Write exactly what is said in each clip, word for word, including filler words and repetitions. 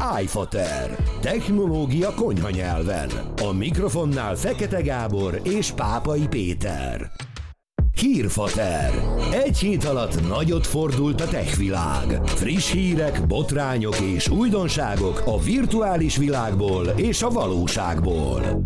iFater. Technológia konyha nyelven. A mikrofonnál Fekete Gábor és Pápai Péter. Hírfater. Egy hét alatt nagyot fordult a tech világ. Friss hírek, botrányok és újdonságok a virtuális világból és a valóságból.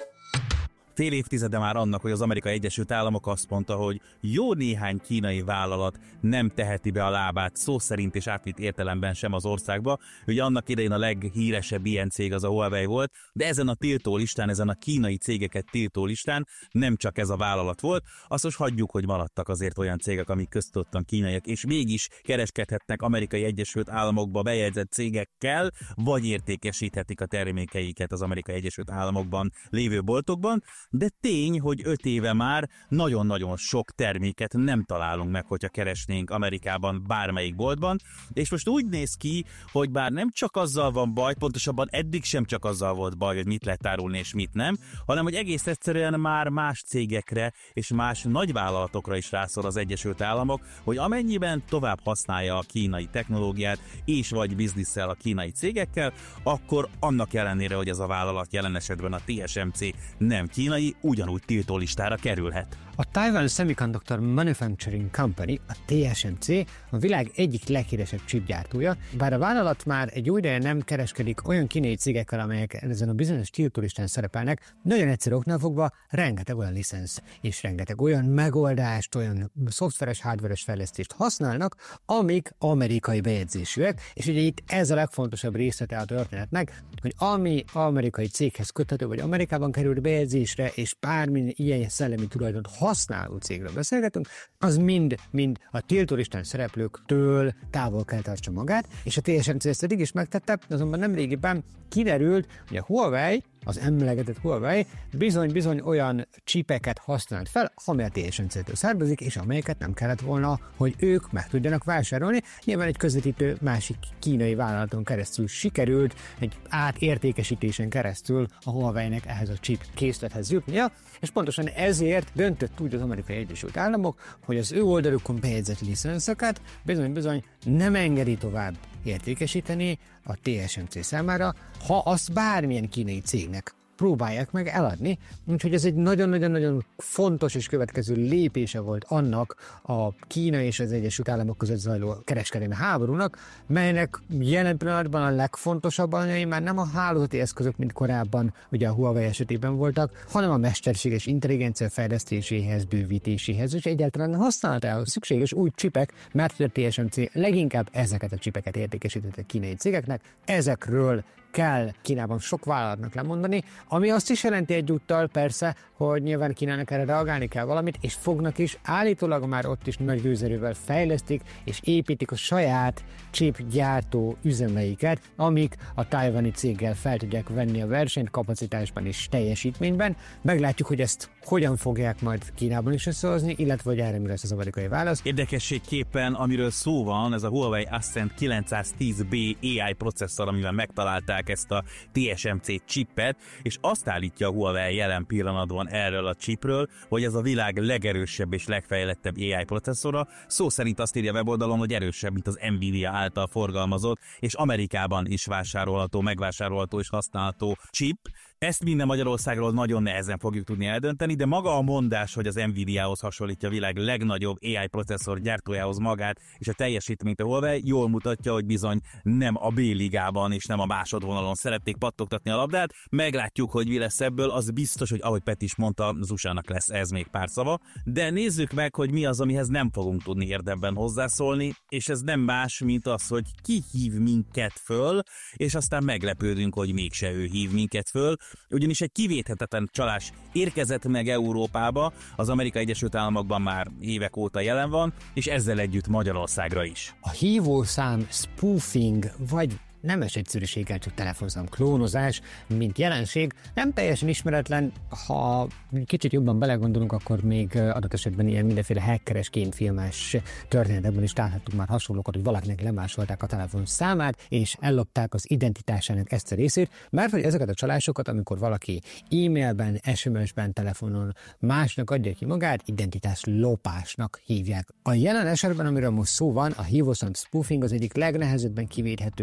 Fél évtizede már annak, hogy az Amerikai Egyesült Államok azt mondta, hogy jó néhány kínai vállalat nem teheti be a lábát szó szerint és átvitt értelemben sem az országba. Ugye annak idején a leghíresebb ilyen cég az a Huawei volt, de ezen a tiltó listán, ezen a kínai cégeket tiltó listán nem csak ez a vállalat volt, azt most hagyjuk, hogy maradtak azért olyan cégek, amik köztudottan kínaiak, és mégis kereskedhetnek Amerikai Egyesült Államokba bejegyzett cégekkel, vagy értékesíthetik a termékeiket az Amerikai Egyesült Államokban lévő boltokban. De tény, hogy öt éve már nagyon-nagyon sok terméket nem találunk meg, hogyha keresnénk Amerikában bármelyik boltban, és most úgy néz ki, hogy bár nem csak azzal van baj, pontosabban eddig sem csak azzal volt baj, hogy mit lehet árulni és mit nem, hanem hogy egész egyszerűen már más cégekre és más nagyvállalatokra is rászor az Egyesült Államok, hogy amennyiben tovább használja a kínai technológiát és vagy bizniszel a kínai cégekkel, akkor annak ellenére, hogy ez a vállalat jelen esetben a té es em cé nem kínai, ugyanúgy tiltólistára kerülhet. A Taiwan Semiconductor Manufacturing Company, a té es em cé, a világ egyik leghíresebb chipgyártója, bár a vállalat már egy új ideje nem kereskedik olyan kínai cégekkel, amelyek ezen a bizonyos tiltólistán szerepelnek, nagyon egyszerű oknál fogva rengeteg olyan licensz és rengeteg olyan megoldást, olyan szoftveres, hardveres fejlesztést használnak, amik amerikai bejegyzésűek, és ugye itt ez a legfontosabb részlete a történetnek, hogy ami amerikai céghez köthető, vagy Amerikában került bejegyzésre, és bármilyen ilyen szellemi tulajdont használó cégről beszélgetünk, az mind-mind a tiltólistán szereplőktől távol kell tartsa magát, és a té es em cé ezt eddig is megtette, azonban nemrégiben kiderült, hogy a Huawei, az emlegetett Huawei bizony-bizony olyan csipeket használt fel, ami a té es em cé-től származik, és amelyeket nem kellett volna, hogy ők meg tudjanak vásárolni. Nyilván egy közvetítő másik kínai vállalaton keresztül sikerült, egy átértékesítésen keresztül a Huawei-nek ehhez a chip készlethez jutnia, és pontosan ezért döntött úgy az Amerikai Egyesült Államok, hogy az ő oldalukon bejegyzett licenszeket bizony-bizony nem engedi tovább értékesíteni a té es em cé számára, ha azt bármilyen kínai cégnek próbálják meg eladni, úgyhogy ez egy nagyon-nagyon-nagyon fontos és következő lépése volt annak a Kína és az Egyesült Államok között zajló kereskedelmi háborúnak, melynek jelen pillanatban a legfontosabb anyai már nem a hálózati eszközök, mint korábban ugye a Huawei esetében voltak, hanem a mesterséges intelligencia fejlesztéséhez, bővítéséhez, és egyáltalán használatához szükséges új csipek, mert a té es em cé leginkább ezeket a csipeket értékesítette kínai cégeknek, ezekről kell Kínában sok vállalatnak lemondani, ami azt is jelenti egyúttal persze, hogy nyilván Kínának erre reagálni kell valamit, és fognak is, állítólag már ott is nagy gőzerővel fejlesztik, és építik a saját chipgyártó üzemeiket, amik a taiwani céggel fel tudják venni a versenyt kapacitásban és teljesítményben. Meglátjuk, hogy ezt hogyan fogják majd Kínában is összehozni, illetve hogy erre mi lesz az amerikai válasz. Érdekességképpen, amiről szó van, ez a Huawei Ascend kilencszáztíz bé á i processzor, amivel megtalálták ezt a té es em cé chipet, és azt állítja a Huawei jelen pillanatban erről a chipről, hogy ez a világ legerősebb és legfejlettebb á i processzora. Szó szerint azt írja a weboldalon, hogy erősebb, mint az Nvidia által forgalmazott, és Amerikában is vásárolható, megvásárolható és használható chip. Ezt minden Magyarországról nagyon nehezen fogjuk tudni eldönteni, de maga a mondás, hogy az Nvidiához hasonlítja a világ legnagyobb á i processzor gyártójához magát, és a teljesítményt a Huawei jól mutatja, hogy bizony nem a B-ligában és nem a másodvonalon szerették pattogtatni a labdát. Meglátjuk, hogy mi lesz ebből, az biztos, hogy ahogy Peti is mondta, az u es á-nak lesz ez még pár szava, de nézzük meg, hogy mi az, amihez nem fogunk tudni érdemben hozzászólni, és ez nem más, mint az, hogy ki hív minket föl, és aztán meglepődünk, hogy mégse ő hív minket föl, ugyanis egy kivéthetetlen csalás érkezett meg Európába, az Amerikai Egyesült Államokban már évek óta jelen van, és ezzel együtt Magyarországra is. A hívószám spoofing, vagy nemes egyszerűséggel csak telefonszám klónozás, mint jelenség, nem teljesen ismeretlen, ha kicsit jobban belegondolunk, akkor még adott esetben ilyen mindenféle hackeres, kémfilmes történetekben is találhattuk már hasonlókat, hogy valakinek lemásolták a telefon számát, és ellopták az identitásának ezt a részét, mert hogy ezeket a csalásokat, amikor valaki e-mailben, es em es-ben, telefonon másnak adja ki magát, identitás lopásnak hívják. A jelen esetben, amiről most szó van, a hívószám spoofing az egyik legnehezebben kivédhető történet,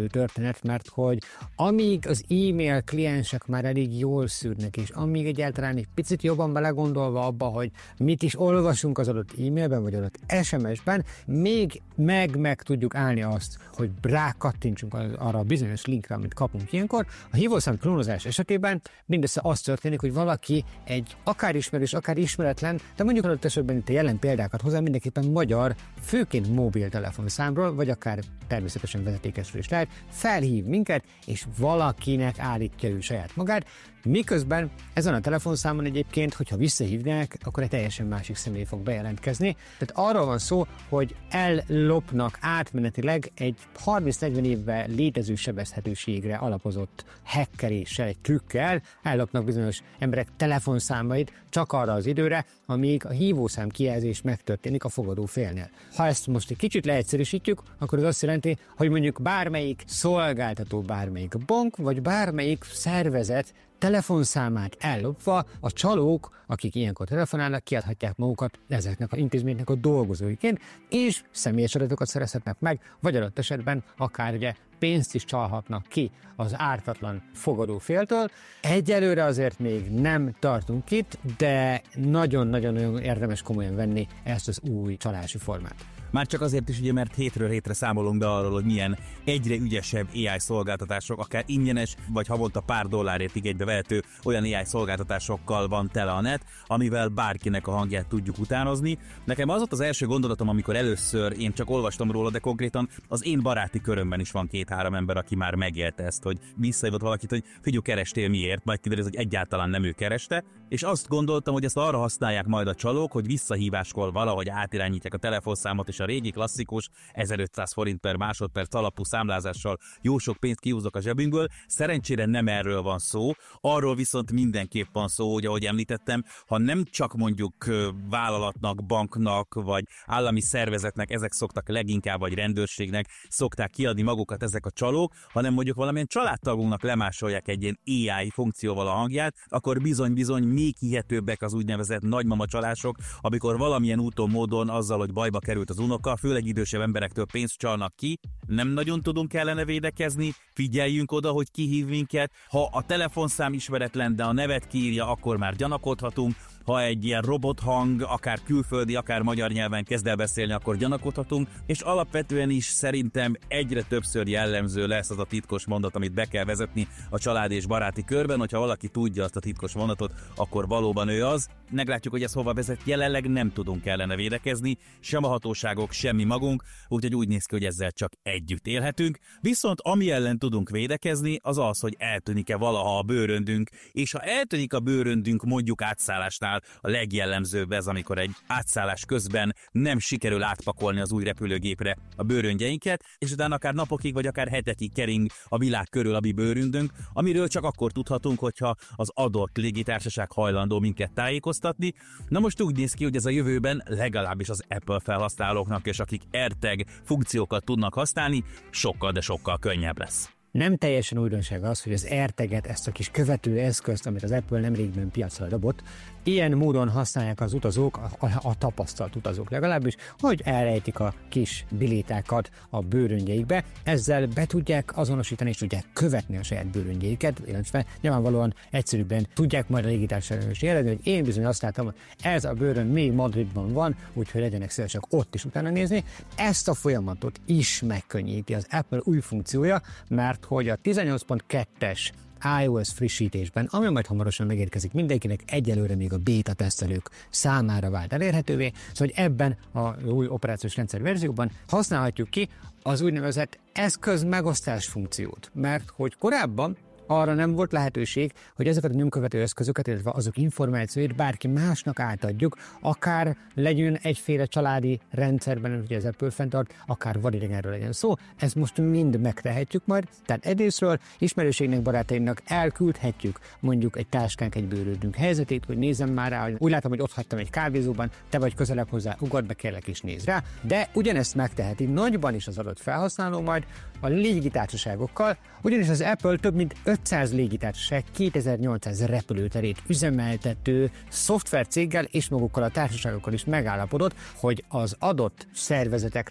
történet, mert hogy amíg az e-mail kliensek már elég jól szűrnek, és amíg egyáltalán egy picit jobban belegondolva abba, hogy mit is olvasunk az adott e-mailben, vagy adott es em es-ben, még meg meg tudjuk állni azt, hogy rákattintsunk arra a bizonyos linkre, amit kapunk ilyenkor. A hívószám klónozás esetében mindössze az történik, hogy valaki egy akár ismerős, akár ismeretlen, de mondjuk adott esetben itt a jelen példákat hozzá, mindenképpen magyar, főként mobiltelefonszámról, vagy akár természetesen vezetékesről is lehet, felhív minket, és valakinek állítja ő saját magát, miközben ezen a telefonszámon egyébként, hogyha visszahívnák, akkor egy teljesen másik személy fog bejelentkezni. Tehát arról van szó, hogy ellopnak átmenetileg egy harminc-negyven évvel létező sebezhetőségre alapozott hackeréssel, egy trükkel, ellopnak bizonyos emberek telefonszámait csak arra az időre, amíg a hívószám kijelzés megtörténik a fogadó félnél. Ha ezt most egy kicsit leegyszerűsítjük, akkor az azt jelenti, hogy mondjuk bármelyik szolgáltató, bármelyik bank, vagy bármelyik szervezet telefonszámát ellopva a csalók, akik ilyenkor telefonálnak, kiadhatják magukat ezeknek az intézménynek a dolgozóiként, és személyes adatokat szerezhetnek meg, vagy adott esetben akár ugye pénzt is csalhatnak ki az ártatlan fogadó féltől. Egyelőre azért még nem tartunk itt, de nagyon-nagyon érdemes komolyan venni ezt az új csalási formát. Már csak azért is, ugye, mert hétről hétre számolunk be arról, hogy milyen egyre ügyesebb á i szolgáltatások, akár ingyenes, vagy havonta pár dollárért igénybe vehető olyan á i szolgáltatásokkal van tele a net, amivel bárkinek a hangját tudjuk utánozni. Nekem az ott az első gondolatom, amikor először én csak olvastam róla, de konkrétan az én baráti körömben is van két-három ember, aki már megélte ezt, hogy visszahívott valakit, hogy figyelj, kerestél miért, majd kiderül, hogy egyáltalán nem ő kereste, és azt gondoltam, hogy ezt arra használják majd a csalók, hogy visszahíváskor valahogy átirányítják a telefonszámot, és a régi klasszikus ezerötszáz forint per másodperc alapú számlázással jó sok pénzt kihúzok a zsebünkből. Szerencsére nem erről van szó, arról viszont mindenképp van szó, hogy ahogy említettem, ha nem csak mondjuk vállalatnak, banknak, vagy állami szervezetnek ezek szoktak leginkább, vagy rendőrségnek szokták kiadni magukat ezek a csalók, hanem mondjuk valamilyen családtagunknak lemásolják egy ilyen á i funkcióval a hangját, akkor bizony-bizony még hihetőbbek az úgynevezett nagymama csalások, amikor valamilyen úton, módon azzal, hogy bajba került az unoka, főleg idősebb emberektől pénzt csalnak ki, nem nagyon tudunk ellene védekezni, figyeljünk oda, hogy ki hív minket, ha a telefonszám ismeretlen, de a nevet kiírja, akkor már gyanakodhatunk, ha egy ilyen robothang, akár külföldi, akár magyar nyelven kezd el beszélni, akkor gyanakodhatunk, és alapvetően is szerintem egyre többször jellemző lesz az a titkos mondat, amit be kell vezetni a család és baráti körben, hogyha valaki tudja azt a titkos mondatot, akkor valóban ő az. Meglátjuk, hogy ez hova vezet, jelenleg nem tudunk ellene védekezni, sem a hatóságok, semmi magunk, úgyhogy úgy néz ki, hogy ezzel csak együtt élhetünk. Viszont ami ellen tudunk védekezni, az az, hogy eltűnik-e valaha a bőröndünk, és ha eltűnik a bőröndünk mondjuk átszállásnál, a legjellemzőbb ez, amikor egy átszállás közben nem sikerül átpakolni az új repülőgépre a bőröngyeinket, és utána akár napokig vagy akár hetekig kering a világ körül a mi bőröndünk, amiről csak akkor tudhatunk, hogyha az adott légitársaság hajlandó minket tájékoztatni. Na most úgy néz ki, hogy ez a jövőben legalábbis az Apple felhasználóknak, és akik AirTag funkciókat tudnak használni, sokkal, de sokkal könnyebb lesz. Nem teljesen újdonság az, hogy az AirTag-et, ezt a kis követő eszközt, amit az Apple nemrégben piacra dobott, ilyen módon használják az utazók, a, a tapasztalt utazók legalábbis, hogy elrejtik a kis bilétákat a bőröngyeikbe, ezzel be tudják azonosítani és tudják követni a saját bőröngyeiket, illetve nyilvánvalóan egyszerűbben tudják majd a légitársaságok is jelezni, hogy én bizony azt látom, hogy ez a bőrönd még Madridban van, úgyhogy legyenek szívesek ott is utána nézni. Ezt a folyamatot is megkönnyíti az Apple új funkciója, mert hogy a tizennyolc pont kettes iOS frissítésben, ami majd hamarosan megérkezik mindenkinek, egyelőre még a beta tesztelők számára vált elérhetővé, szóval hogy ebben a új operációs rendszer verzióban használhatjuk ki az úgynevezett eszköz megosztás funkciót, mert hogy korábban arra nem volt lehetőség, hogy ezeket a nyomkövető eszközöket, illetve azok információit bárki másnak átadjuk, akár legyen egyféle családi rendszerben, ugye az Apple fenntart, akár vadidegenről legyen szó, ezt most mind megtehetjük majd, tehát egyrészről ismerőségnek, barátainknak elküldhetjük mondjuk egy táskánk, egy bőröndünk helyzetét, hogy nézzem már rá, hogy úgy látom, hogy ott hagytam egy kávézóban, te vagy közelebb hozzá, ugord be, kérlek és nézz rá, de ugyanezt megteheti nagyban is az adott felhasználó majd a légitársaságokkal, ugyanis az Apple több mint ötszáz légitársaság kétezer-nyolcszáz repülőterét üzemeltető szoftvercéggel és magukkal a társaságokkal is megállapodott, hogy az adott szervezeteknek,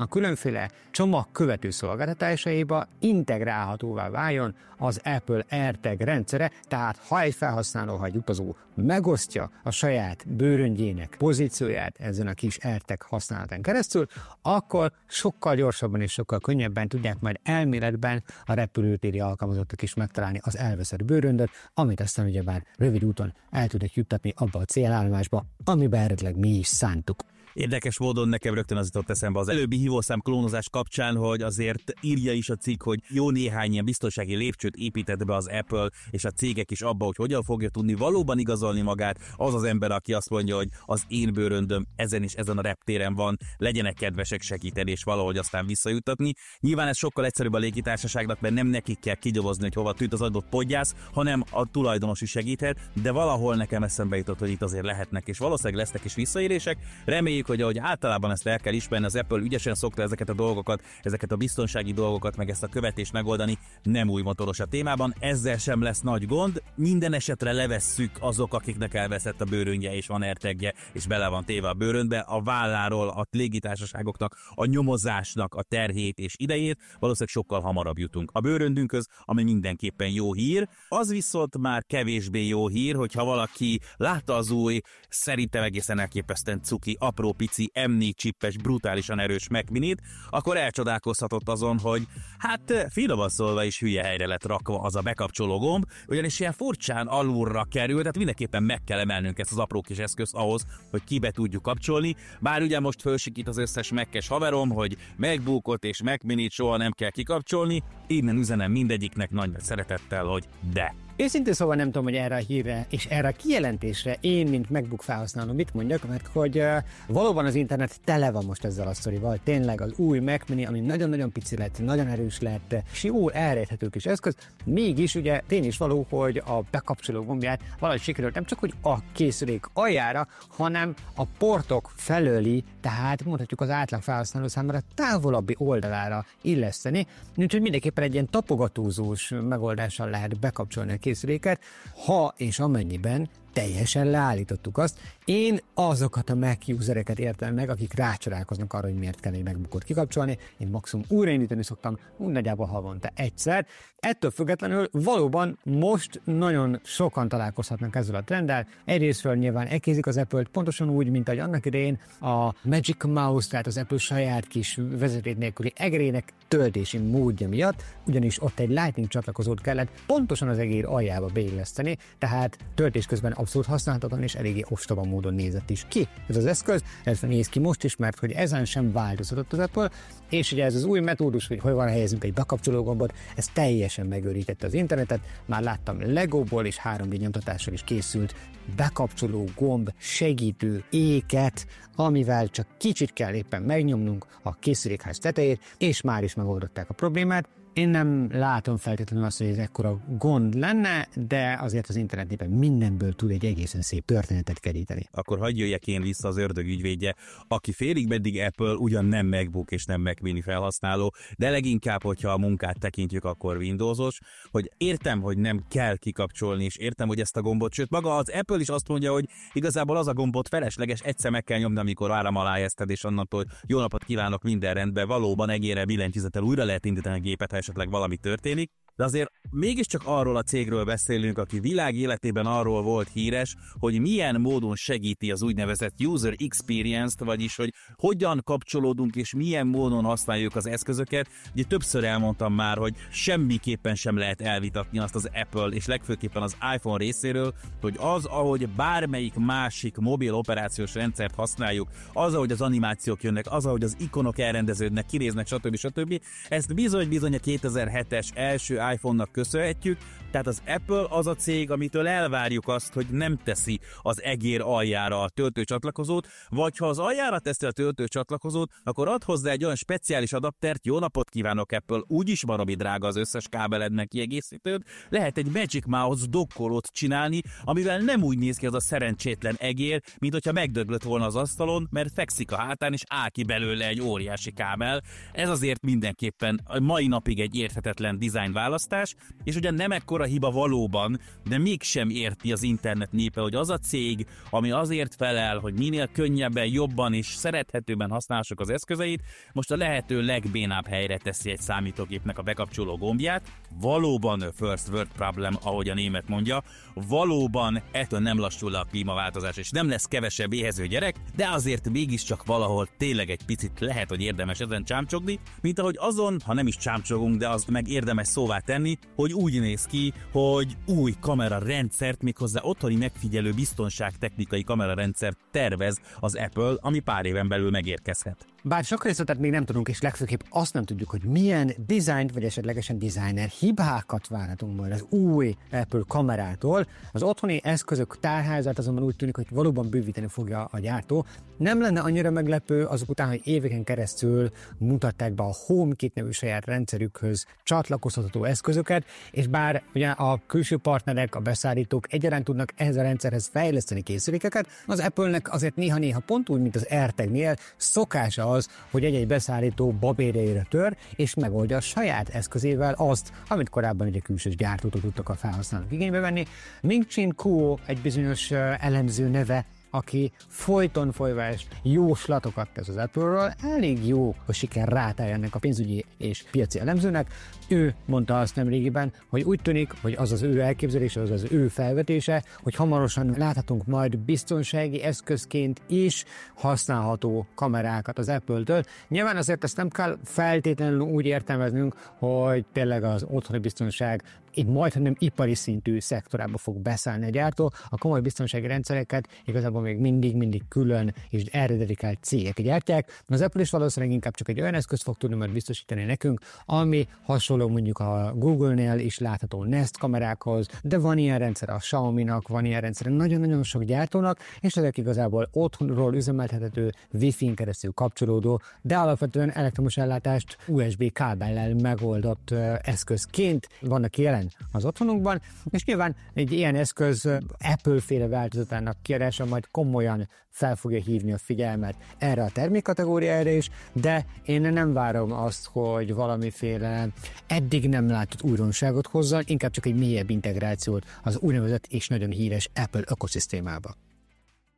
a különféle csomagkövető szolgáltatásaiba integrálhatóvá váljon az Apple AirTag rendszere, tehát ha egy felhasználó, ha egy utazó megosztja a saját bőröngyének pozícióját ezen a kis AirTag használatán keresztül, akkor sokkal gyorsabban és sokkal könnyebben tudják majd elméletben a repülőtéri alkalmazottak is megtalálni az elveszett bőröndöt, amit aztán ugyebár rövid úton el tudják juttatni abba a célállomásba, amiben eredetileg mi is szántuk. Érdekes módon nekem rögtön az jutott eszembe az előbbi hívószám klónozás kapcsán, hogy azért írja is a cikk, hogy jó néhány ilyen biztonsági lépcsőt épített be az Apple és a cégek is abba, hogy hogyan fogja tudni valóban igazolni magát az az ember, aki azt mondja, hogy az én bőröndöm ezen és ezen a reptéren van, legyenek kedvesek segíteni és valahogy aztán visszajuttatni. Nyilván ez sokkal egyszerűbb a légitársaságnak, mert nem nekik kell kidolgozni, hogy hova tűnt az adott podgyász, hanem a tulajdonos is segíthet, de valahol nekem eszembe jutott, hogy itt azért lehetnek és valószínűleg lesznek is visszaélések. Reméljük, hogy ahogy általában ezt el kell ismerni, az Apple ügyesen szokta ezeket a dolgokat, ezeket a biztonsági dolgokat, meg ezt a követést megoldani, nem új motoros a témában, ezzel sem lesz nagy gond, minden esetre levesszük azok, akiknek elveszett a bőröndje és van AirTagje, és bele van téve a bőröndbe, a válláról a légitársaságoknak, a nyomozásnak a terhét és idejét, valószínűleg sokkal hamarabb jutunk a bőröndünkhöz, ami mindenképpen jó hír. Az viszont már kevésbé jó hír, hogyha valaki látta az új, szerintem egészen elképesztően cuki, apró pici em négy csippes, brutálisan erős Mac Minit, akkor elcsodálkozhatott azon, hogy hát finoman szólva is hülye helyre lett rakva az a bekapcsoló gomb, ugyanis ilyen furcsán alulra kerül, tehát mindenképpen meg kell emelnünk ezt az apró kis eszközt ahhoz, hogy kibe tudjuk kapcsolni. Bár ugye most fölsikít az összes Mac-es haverom, hogy MacBookot és Mac Minit soha nem kell kikapcsolni, innen üzenem mindegyiknek nagy szeretettel, hogy de. Őszintén szóval nem tudom, hogy erre a hírre és erre a kijelentésre én, mint MacBook felhasználó mit mondjak, mert hogy uh, valóban az internet tele van most ezzel a sztorival. Tényleg az új Mac Mini, ami nagyon-nagyon pici lett, nagyon erős lett, és jól elrejthető kis eszköz, mégis ugye tény is való, hogy a bekapcsoló gombját valahogy sikerült nem csak hogy a készülék aljára, hanem a portok felőli, tehát mondhatjuk az átlag felhasználó számára távolabbi oldalára illeszteni, úgyhogy mindenképpen egy ilyen tapogatózós megoldással lehet bekapcsolni a készüléket, ha és amennyiben teljesen leállítottuk azt. Én azokat a Mac usereket értem meg, akik rácsodálkoznak arra, hogy miért kell egy MacBookot kikapcsolni. Én maximum újraindítani szoktam, úgy nagyjából havonta egyszer. Ettől függetlenül valóban most nagyon sokan találkozhatnak ezzel a trenddel. Egyrésztről nyilván elkézik az Apple-t, pontosan úgy, mint ahogy annak idején a Magic Mouse, tehát az Apple saját kis vezeték nélküli egérének töltési módja miatt, ugyanis ott egy Lightning csatlakozót kellett pontosan az egér aljába beilleszteni, tehát töltés közben abszolút használhatatlan és eléggé ostoba módon nézett is ki ez az eszköz, ez néz ki most is, mert hogy ezen sem változtatott az Apple, és ugye ez az új metódus, hogy hol van helyezünk egy bekapcsoló gombot, ez teljesen megőrítette az internetet, már láttam Legóból és három dé nyomtatással is készült bekapcsoló gomb segítő éket, amivel csak kicsit kell éppen megnyomnunk a készülékház tetejét, és már is megoldották a problémát. Én nem látom feltétlenül azt, hogy ez ekkora gond lenne, de azért az internetében mindenből tud egy egészen szép történetet keríteni. Akkor hagyj jöjjek én vissza az ördög ügyvédje, aki félig meddig Apple, ugyan nem MacBook és nem Mac Mini felhasználó, de leginkább, hogyha a munkát tekintjük, akkor Windowsos, hogy értem, hogy nem kell kikapcsolni, és értem, hogy ezt a gombot, sőt maga az Apple is azt mondja, hogy igazából az a gombot felesleges, egyszer meg kell nyomni, amikor áram alá helyezted, és annantól jó napot kívánok, minden rendben, valóban egérrel billentyűzettel újra lehet indítani a gépet, ha esetleg valami történik, de azért mégiscsak arról a cégről beszélünk, aki világ életében arról volt híres, hogy milyen módon segíti az úgynevezett user experience-t, vagyis hogy hogyan kapcsolódunk és milyen módon használjuk az eszközöket. Ugye többször elmondtam már, hogy semmiképpen sem lehet elvitatni azt az Apple és legfőképpen az iPhone részéről, hogy az, ahogy bármelyik másik mobil operációs rendszert használjuk, az, ahogy az animációk jönnek, az, ahogy az ikonok elrendeződnek, kinéznek, stb. stb. Ezt bizony-bizony a kétezer-hetes első iPhone-nak köszönhetjük, tehát az Apple az a cég, amitől elvárjuk azt, hogy nem teszi az egér aljára a töltőcsatlakozót, vagy ha az aljára teszi a töltőcsatlakozót, akkor ad hozzá egy olyan speciális adaptert, jó napot kívánok Apple, úgyis baromi drága az összes kábeled meg kiegészítőd, lehet egy Magic Mouse dokkolót csinálni, amivel nem úgy néz ki az a szerencsétlen egér, mint hogyha megdöglött volna az asztalon, mert fekszik a hátán és áll ki belőle egy óriási kábel. Ez azért mindenképpen a mai napig egy érthetetlen design választás, és ugye nem ekkora mekkora hiba valóban, de mégsem érti az internet népe, hogy az a cég, ami azért felel, hogy minél könnyebben, jobban és szerethetőben használhassuk az eszközeit, most a lehető legbénább helyre teszi egy számítógépnek a bekapcsoló gombját. Valóban first world problem, ahogy a német mondja, valóban ettől nem lassul le a klímaváltozás, és nem lesz kevesebb éhező gyerek, de azért mégiscsak valahol tényleg egy picit lehet, hogy érdemes ezen csámcsogni, mint ahogy azon, ha nem is csámcsogunk, de az meg érdemes szóvá tenni, hogy úgy néz ki, hogy új kamerarendszert, méghozzá otthoni megfigyelő biztonságtechnikai kamerarendszert tervez az Apple, ami pár éven belül megérkezhet. Bár sok részletet még nem tudunk, és legfőképp azt nem tudjuk, hogy milyen dizájnt, vagy esetlegesen designer hibákat várhatunk majd az új Apple kamerától. Az otthoni eszközök tárházát azonban úgy tűnik, hogy valóban bővíteni fogja a gyártó. Nem lenne annyira meglepő azok után, hogy éveken keresztül mutatták be a HomeKit nevű saját rendszerükhöz csatlakozható eszközöket, és bár ugye a külső partnerek, a beszállítók egyaránt tudnak ehhez a rendszerhez fejleszteni készülékeket, az Apple-nek azért néha-néha pont úgy, mint az AirTag-nél szokása az, hogy egy-egy beszállító babérjaira tör, és megoldja a saját eszközével azt, amit korábban egy külsős gyártótól tudtak a felhasználók igénybe venni. Ming-Chin Kuo egy bizonyos elemző neve, aki folyton folyvás jóslatokat tesz az Apple-ről, elég jó, hogy siker rátálja ennek a pénzügyi és piaci elemzőnek. Ő mondta azt nemrégiben, hogy úgy tűnik, hogy az az ő elképzelése, az az ő felvetése, hogy hamarosan láthatunk majd biztonsági eszközként is használható kamerákat az Apple-től. Nyilván azért ezt nem kell feltétlenül úgy értelmeznünk, hogy tényleg az otthoni biztonság egy majdnem ipari szintű szektorába fog beszállni a gyártó. A komoly biztonsági rendszereket igazából még mindig-mindig külön és erre dedikált cégek gyártják. Az Apple is valószínűleg inkább csak egy olyan eszközt fog tudni majd biztosítani nekünk, ami hasonló mondjuk a Google-nél is látható Nest kamerákhoz, de van ilyen rendszer a Xiaomi-nak, van ilyen rendszer nagyon-nagyon sok gyártónak, és ezek igazából otthonról üzemeltethető Wi-Fi-n keresztül kapcsolódó, de alapvetően elektromos ellátást u es bé kábellel megoldott eszközként vannak jelen az otthonunkban, és nyilván egy ilyen eszköz Apple-féle változatának kiadása majd komolyan fel fogja hívni a figyelmet erre a termékkategóriára is, de én nem várom azt, hogy valamiféle eddig nem látott újdonságot hozzon, inkább csak egy mélyebb integrációt az úgynevezett és nagyon híres Apple ökoszisztémába.